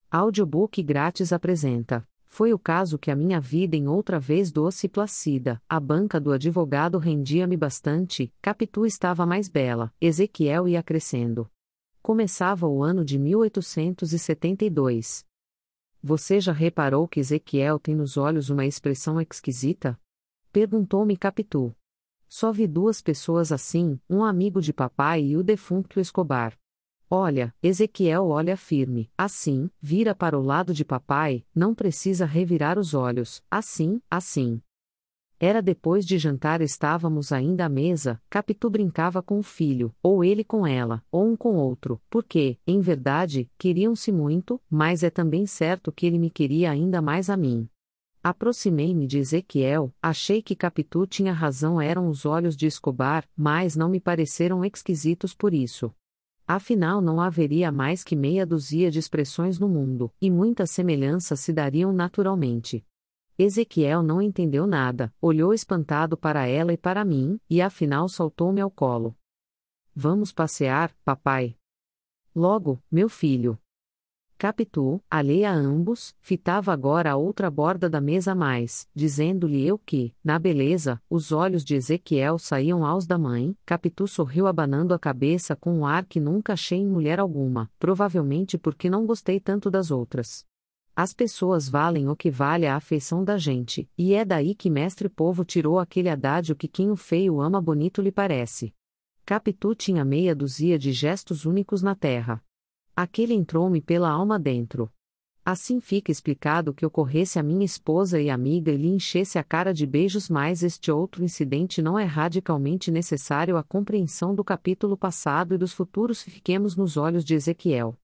Audiobook grátis apresenta. Foi o caso que a minha vida em outra vez doce e placida, a banca do advogado rendia-me bastante, Capitu estava mais bela, Ezequiel ia crescendo. Começava o ano de 1872. Você já reparou que Ezequiel tem nos olhos uma expressão esquisita? Perguntou-me Capitu. Só vi duas pessoas assim, um amigo de papai e o defunto Escobar. Olha, Ezequiel olha firme, assim, vira para o lado de papai, não precisa revirar os olhos, assim, assim. Era depois de jantar estávamos ainda à mesa, Capitu brincava com o filho, ou ele com ela, ou um com outro, porque, em verdade, queriam-se muito, mas é também certo que ele me queria ainda mais a mim. Aproximei-me de Ezequiel, achei que Capitu tinha razão, eram os olhos de Escobar, mas não me pareceram esquisitos por isso. Afinal não haveria mais que meia dúzia de expressões no mundo, e muitas semelhanças se dariam naturalmente. Ezequiel não entendeu nada, olhou espantado para ela e para mim, e afinal saltou-me ao colo. Vamos passear, papai. Logo, meu filho. Capitu, alheia a ambos, fitava agora a outra borda da mesa mais, dizendo-lhe eu que, na beleza, os olhos de Ezequiel saíam aos da mãe. Capitu sorriu abanando a cabeça com um ar que nunca achei em mulher alguma, provavelmente porque não gostei tanto das outras. As pessoas valem o que vale a afeição da gente, e é daí que mestre povo tirou aquele adágio que quem o feio ama bonito lhe parece. Capitu tinha meia dúzia de gestos únicos na terra. Aquele entrou-me pela alma dentro. Assim fica explicado que ocorresse a minha esposa e amiga e lhe enchesse a cara de beijos, mas este outro incidente não é radicalmente necessário à compreensão do capítulo passado e dos futuros. Fiquemos nos olhos de Ezequiel.